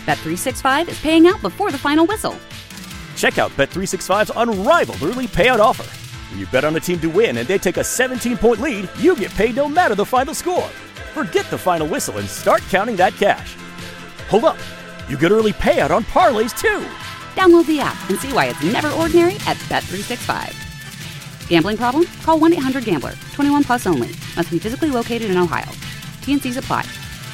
Bet365 is paying out before the final whistle. Check out Bet365's unrivaled early payout offer. When you bet on a team to win and they take a 17-point lead, you get paid no matter the final score. Forget the final whistle and start counting that cash. Hold up. You get early payout on parlays, too. Download the app and see why it's never ordinary at Bet365. Gambling problem? Call 1-800-GAMBLER. 21 plus only. Must be physically located in Ohio. T&Cs apply.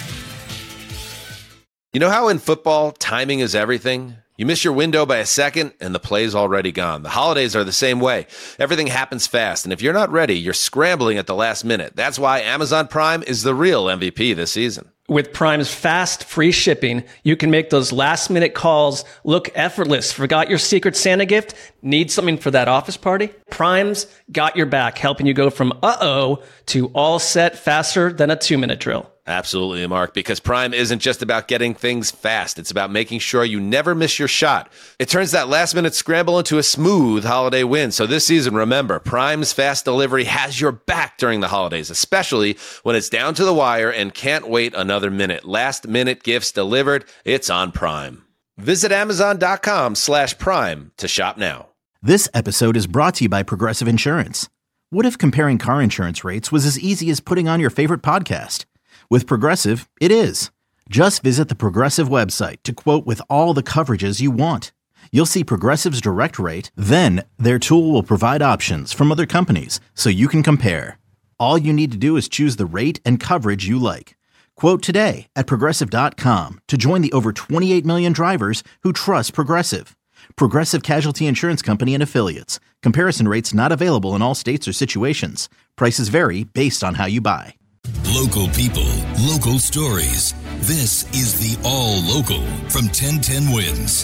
You know how in football, timing is everything? You miss your window by a second, and the play's already gone. The holidays are the same way. Everything happens fast, and if you're not ready, you're scrambling at the last minute. That's why Amazon Prime is the real MVP this season. With Prime's fast, free shipping, you can make those last-minute calls look effortless. Forgot your Secret Santa gift? Need something for that office party? Prime's got your back, helping you go from uh-oh to all set faster than a 2-minute drill. Absolutely, Mark, because Prime isn't just about getting things fast. It's about making sure you never miss your shot. It turns that last-minute scramble into a smooth holiday win. So this season, remember, Prime's fast delivery has your back during the holidays, especially when it's down to the wire and can't wait another minute. Last-minute gifts delivered, it's on Prime. Visit Amazon.com/Prime to shop now. This episode is brought to you by Progressive Insurance. What if comparing car insurance rates was as easy as putting on your favorite podcast? With Progressive, it is. Just visit the Progressive website to quote with all the coverages you want. You'll see Progressive's direct rate, then their tool will provide options from other companies so you can compare. All you need to do is choose the rate and coverage you like. Quote today at Progressive.com to join the over 28 million drivers who trust Progressive. Progressive Casualty Insurance Company and Affiliates. Comparison rates not available in all states or situations. Prices vary based on how you buy. Local people, local stories. This is the All Local from 1010 Wins.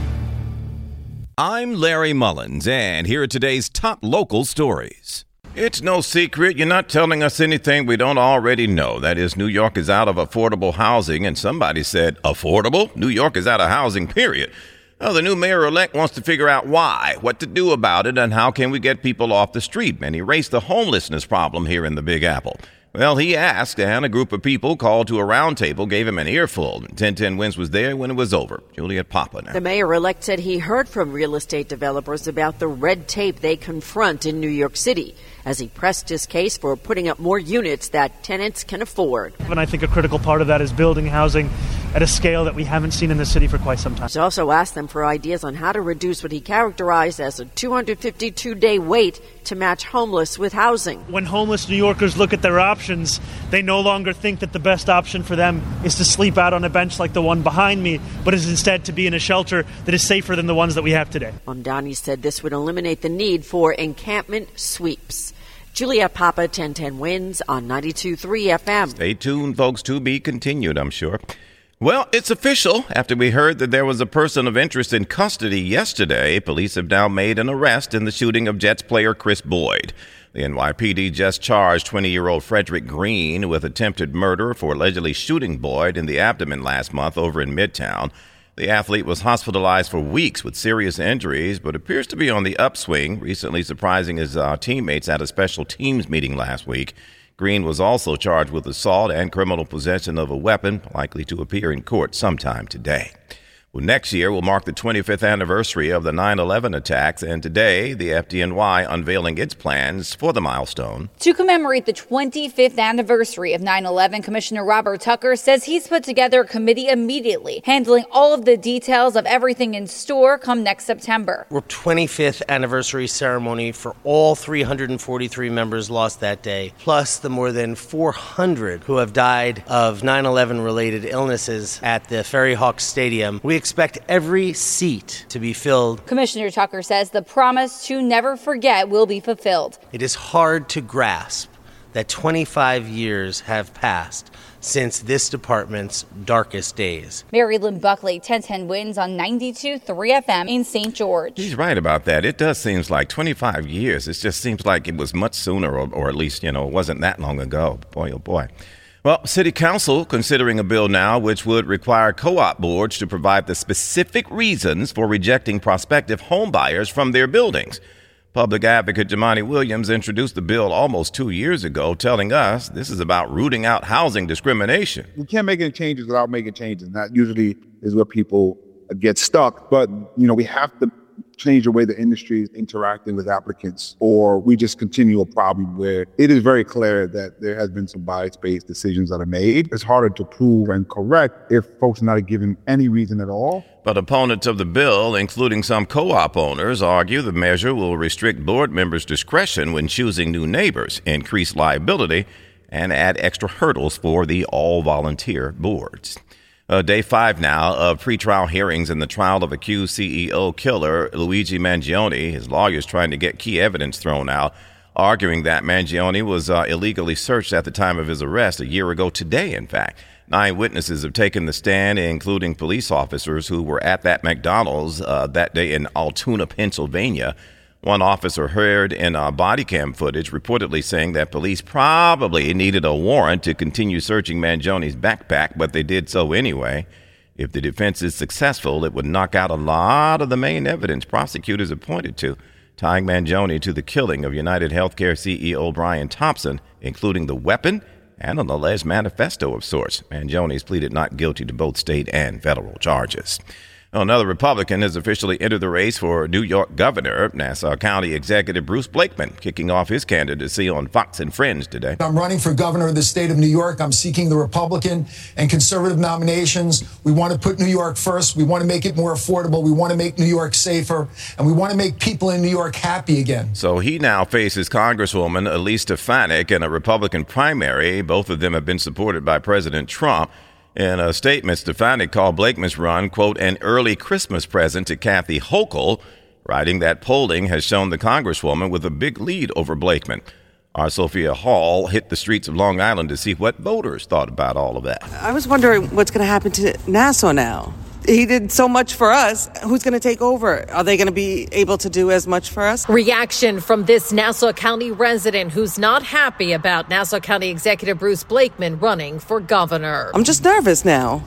I'm Larry Mullins, and here are today's top local stories. It's no secret you're not telling us anything we don't already know. That is, New York is out of affordable housing, and somebody said, affordable? New York is out of housing, period. Well, the new mayor-elect wants to figure out why, what to do about it, and how can we get people off the street and erase the homelessness problem here in the Big Apple. Well, he asked, and a group of people called to a roundtable gave him an earful. 1010 Wins was there when it was over. Juliet Papa now. The mayor-elect said he heard from real estate developers about the red tape they confront in New York City as he pressed his case for putting up more units that tenants can afford. And I think a critical part of that is building housing at a scale that we haven't seen in the city for quite some time. He also asked them for ideas on how to reduce what he characterized as a 252-day wait to match homeless with housing. When homeless New Yorkers look at their options, they no longer think that the best option for them is to sleep out on a bench like the one behind me, but is instead to be in a shelter that is safer than the ones that we have today. Mamdani said this would eliminate the need for encampment sweeps. Juliet Papa, 1010 Wins on 92.3 FM. Stay tuned, folks, to be continued, I'm sure. Well, it's official. After we heard that there was a person of interest in custody yesterday, police have now made an arrest in the shooting of Jets player Chris Boyd. The NYPD just charged 20-year-old Frederick Green with attempted murder for allegedly shooting Boyd in the abdomen last month over in Midtown. The athlete was hospitalized for weeks with serious injuries, but appears to be on the upswing, recently surprising his teammates at a special teams meeting last week. Green was also charged with assault and criminal possession of a weapon, likely to appear in court sometime today. Well, next year will mark the 25th anniversary of the 9/11 attacks, and today the FDNY unveiling its plans for the milestone. To commemorate the 25th anniversary of 9/11, Commissioner Robert Tucker says he's put together a committee immediately, handling all of the details of everything in store come next September. We're 25th anniversary ceremony for all 343 members lost that day, plus the more than 400 who have died of 9/11 related illnesses at the Ferry Hawk Stadium. We expect every seat to be filled. Commissioner Tucker says the promise to never forget will be fulfilled. It is hard to grasp that 25 years have passed since this department's darkest days. Mary Lynn Buckley, 1010 Wins on 92.3 FM in St. George. He's right about that. It does seem like 25 years. It just seems like it was much sooner, or at least, it wasn't that long ago. Boy, oh boy. Well, City Council considering a bill now which would require co-op boards to provide the specific reasons for rejecting prospective home buyers from their buildings. Public advocate Jumaane Williams introduced the bill almost 2 years ago, telling us this is about rooting out housing discrimination. We can't make any changes without making changes. And that usually is where people get stuck. But, we have to change the way the industry is interacting with applicants, or we just continue a problem where it is very clear that there has been some bias-based decisions that are made. It's harder to prove and correct if folks are not given any reason at all. But opponents of the bill, including some co-op owners, argue the measure will restrict board members' discretion when choosing new neighbors, increase liability, and add extra hurdles for the all-volunteer boards. Day 5 now of pretrial hearings in the trial of accused CEO killer Luigi Mangione. His lawyers trying to get key evidence thrown out, arguing that Mangione was illegally searched at the time of his arrest a year ago today, in fact. 9 witnesses have taken the stand, including police officers who were at that McDonald's that day in Altoona, Pennsylvania. One officer heard in body cam footage reportedly saying that police probably needed a warrant to continue searching Mangione's backpack, but they did so anyway. If the defense is successful, it would knock out a lot of the main evidence prosecutors have pointed to, tying Mangione to the killing of United Healthcare CEO Brian Thompson, including the weapon and an alleged manifesto of sorts. Mangione's pleaded not guilty to both state and federal charges. Another Republican has officially entered the race for New York governor. Nassau County Executive Bruce Blakeman kicking off his candidacy on Fox and Friends today. I'm running for governor of the state of New York. I'm seeking the Republican and conservative nominations. We want to put New York first. We want to make it more affordable. We want to make New York safer. And we want to make people in New York happy again. So he now faces Congresswoman Elise Stefanik in a Republican primary. Both of them have been supported by President Trump. In a statement, Stefanik called Blakeman's run, quote, an early Christmas present to Kathy Hochul, writing that polling has shown the Congresswoman with a big lead over Blakeman. Our Sophia Hall hit the streets of Long Island to see what voters thought about all of that. I was wondering what's going to happen to Nassau now. He did so much for us. Who's going to take over? Are they going to be able to do as much for us? Reaction from this Nassau County resident who's not happy about Nassau County Executive Bruce Blakeman running for governor. I'm just nervous now,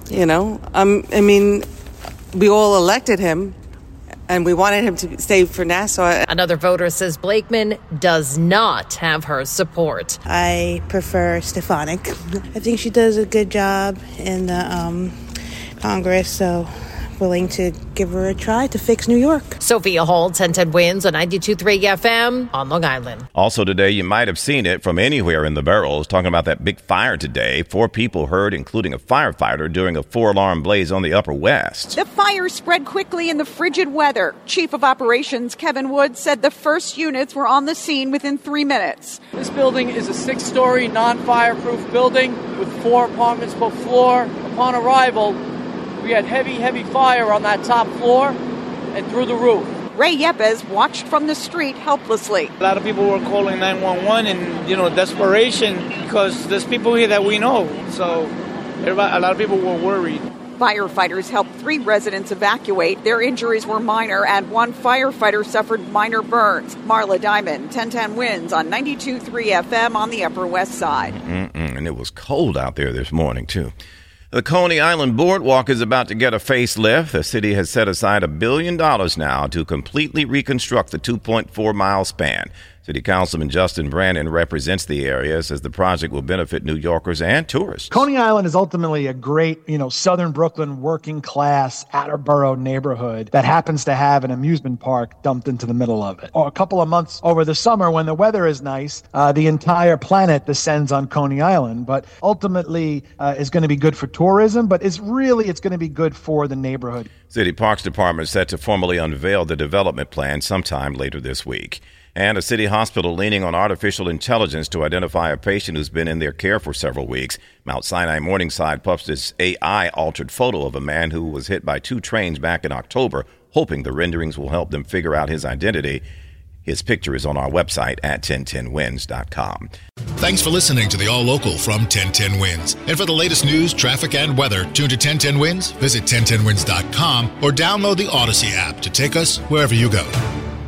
we all elected him, and we wanted him to stay for Nassau. Another voter says Blakeman does not have her support. I prefer Stefanik. I think she does a good job in the Congress, so willing to give her a try to fix New York. Sophia Hall, 1010 Wins on 92.3 FM on Long Island. Also today, you might have seen it from anywhere in the barrels, talking about that big fire today. 4 people hurt, including a firefighter, during a 4-alarm blaze on the Upper West. The fire spread quickly in the frigid weather. Chief of Operations Kevin Wood said the first units were on the scene within 3 minutes. This building is a 6-story non-fireproof building with 4 apartments per floor. Upon arrival, we had heavy fire on that top floor and through the roof. Ray Yepes watched from the street helplessly. A lot of people were calling 911 in, desperation because there's people here that we know. So a lot of people were worried. Firefighters helped 3 residents evacuate. Their injuries were minor, and 1 firefighter suffered minor burns. Marla Diamond, 1010 Wins on 92.3 FM on the Upper West Side. And it was cold out there this morning, too. The Coney Island Boardwalk is about to get a facelift. The city has set aside $1 billion now to completely reconstruct the 2.4-mile span. City Councilman Justin Brannon represents the area, says the project will benefit New Yorkers and tourists. Coney Island is ultimately a great, southern Brooklyn working class outer borough neighborhood that happens to have an amusement park dumped into the middle of it. A couple of months over the summer when the weather is nice, the entire planet descends on Coney Island, but ultimately is going to be good for tourism, but it's going to be good for the neighborhood. City Parks Department is set to formally unveil the development plan sometime later this week. And a city hospital leaning on artificial intelligence to identify a patient who's been in their care for several weeks. Mount Sinai Morningside published this AI-altered photo of a man who was hit by 2 trains back in October, hoping the renderings will help them figure out his identity. His picture is on our website at 1010wins.com. Thanks for listening to the All Local from 1010 Wins. And for the latest news, traffic, and weather, tune to 1010 Wins, visit 1010wins.com, or download the Odyssey app to take us wherever you go.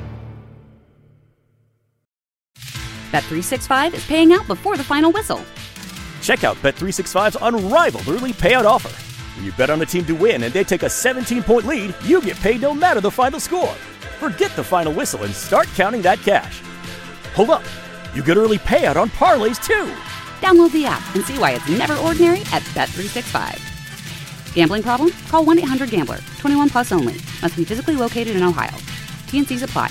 Bet365 is paying out before the final whistle. Check out Bet365's unrivaled early payout offer. When you bet on a team to win and they take a 17-point lead, you get paid no matter the final score. Forget the final whistle and start counting that cash. Hold up. You get early payout on parlays, too. Download the app and see why it's never ordinary at Bet365. Gambling problem? Call 1-800-GAMBLER. 21 plus only. Must be physically located in Ohio. T&Cs apply.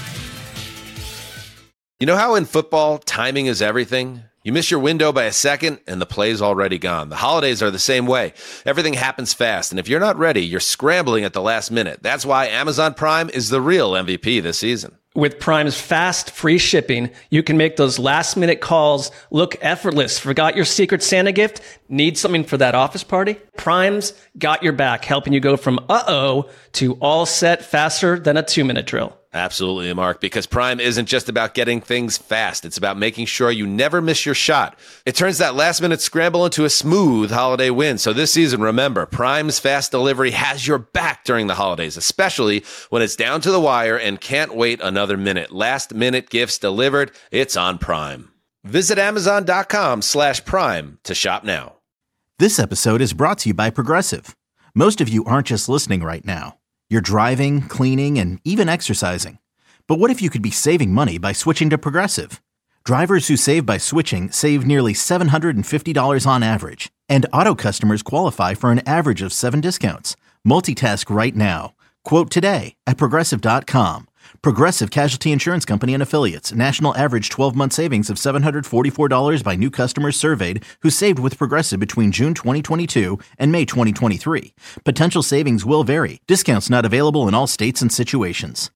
You know how in football, timing is everything? You miss your window by a second, and the play's already gone. The holidays are the same way. Everything happens fast, and if you're not ready, you're scrambling at the last minute. That's why Amazon Prime is the real MVP this season. With Prime's fast, free shipping, you can make those last-minute calls look effortless. Forgot your Secret Santa gift? Need something for that office party? Prime's got your back, helping you go from uh-oh to all set faster than a 2-minute drill. Absolutely, Mark, because Prime isn't just about getting things fast. It's about making sure you never miss your shot. It turns that last-minute scramble into a smooth holiday win. So this season, remember, Prime's fast delivery has your back during the holidays, especially when it's down to the wire and can't wait another minute. Last-minute gifts delivered, it's on Prime. Visit Amazon.com/Prime to shop now. This episode is brought to you by Progressive. Most of you aren't just listening right now. You're driving, cleaning, and even exercising. But what if you could be saving money by switching to Progressive? Drivers who save by switching save nearly $750 on average. And auto customers qualify for an average of 7 discounts. Multitask right now. Quote today at Progressive.com. Progressive Casualty Insurance Company and Affiliates. National average 12-month savings of $744 by new customers surveyed who saved with Progressive between June 2022 and May 2023. Potential savings will vary. Discounts not available in all states and situations.